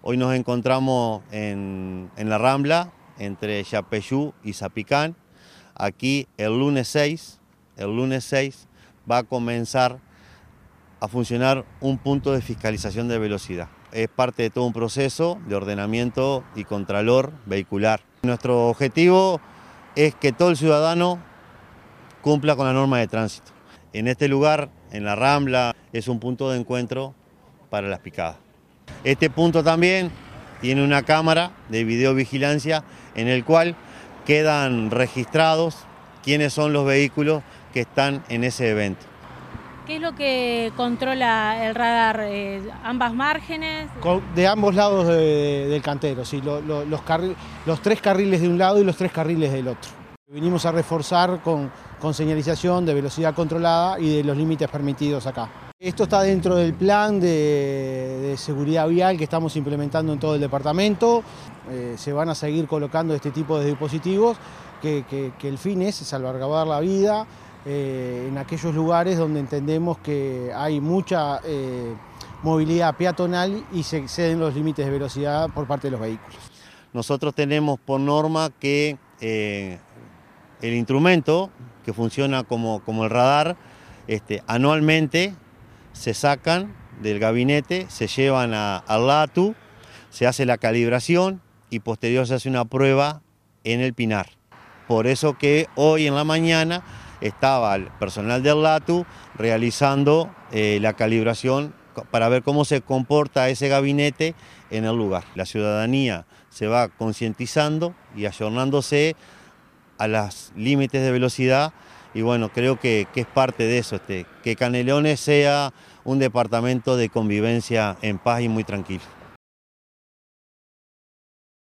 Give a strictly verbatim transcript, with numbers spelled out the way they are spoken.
Hoy nos encontramos en, en la Rambla, entre Yapeyú y Zapicán. Aquí el lunes seis, el lunes seis va a comenzar a funcionar un punto de fiscalización de velocidad. Es parte de todo un proceso de ordenamiento y contralor vehicular. Nuestro objetivo es que todo el ciudadano cumpla con la norma de tránsito. En este lugar, en la Rambla, es un punto de encuentro para las picadas. Este punto también tiene una cámara de videovigilancia en el cual quedan registrados quiénes son los vehículos que están en ese evento. ¿Qué es lo que controla el radar? Eh, ¿Ambas márgenes? De ambos lados de, del cantero, sí, lo, lo, los, los tres carriles de un lado y los tres carriles del otro. Vinimos a reforzar con, con señalización de velocidad controlada y de los límites permitidos acá. Esto está dentro del plan de, de seguridad vial que estamos implementando en todo el departamento. Eh, se van a seguir colocando este tipo de dispositivos que, que, que el fin es salvaguardar la vida eh, en aquellos lugares donde entendemos que hay mucha eh, movilidad peatonal y se exceden los límites de velocidad por parte de los vehículos. Nosotros tenemos por norma que eh, el instrumento que funciona como, como el radar, este, anualmente se sacan del gabinete, se llevan a, al LATU, se hace la calibración y posterior se hace una prueba en el Pinar. Por eso que hoy en la mañana estaba el personal del LATU realizando eh, la calibración para ver cómo se comporta ese gabinete en el lugar. La ciudadanía se va concientizando y ayornándose a los límites de velocidad. Y bueno, creo que, que es parte de eso, este, que Canelones sea un departamento de convivencia en paz y muy tranquilo.